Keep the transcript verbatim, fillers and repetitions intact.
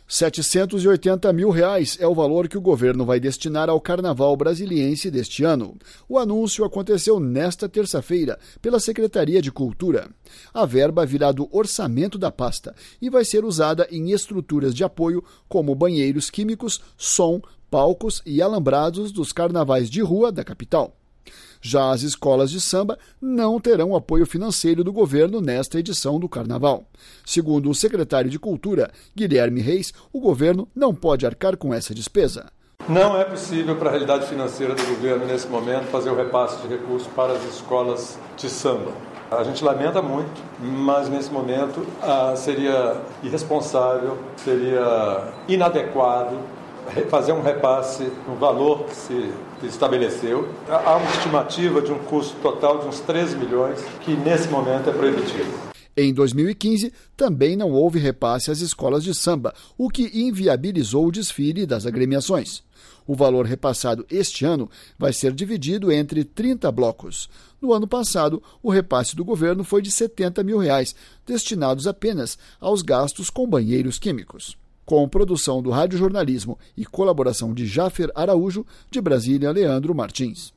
setecentos e oitenta mil reais é o valor que o governo vai destinar ao Carnaval Brasiliense deste ano. O anúncio aconteceu nesta terça-feira pela Secretaria de Cultura. A verba virá do orçamento da pasta e vai ser usada em estruturas de apoio como banheiros químicos, som, palcos e alambrados dos carnavais de rua da capital. Já as escolas de samba não terão apoio financeiro do governo nesta edição do Carnaval. Segundo o secretário de Cultura, Guilherme Reis, o governo não pode arcar com essa despesa. Não é possível para a realidade financeira do governo, nesse momento, fazer o repasse de recursos para as escolas de samba. A gente lamenta muito, mas nesse momento ah, seria irresponsável, seria inadequado fazer um repasse no valor que se estabeleceu. Há uma estimativa de um custo total de uns treze milhões, que nesse momento é proibitivo. Em dois mil e quinze, também não houve repasse às escolas de samba, o que inviabilizou o desfile das agremiações. O valor repassado este ano vai ser dividido entre trinta blocos. No ano passado, o repasse do governo foi de setenta mil reais, destinados apenas aos gastos com banheiros químicos. Com produção do Rádio Jornalismo e colaboração de Jáfer Araújo, de Brasília, Leandro Martins.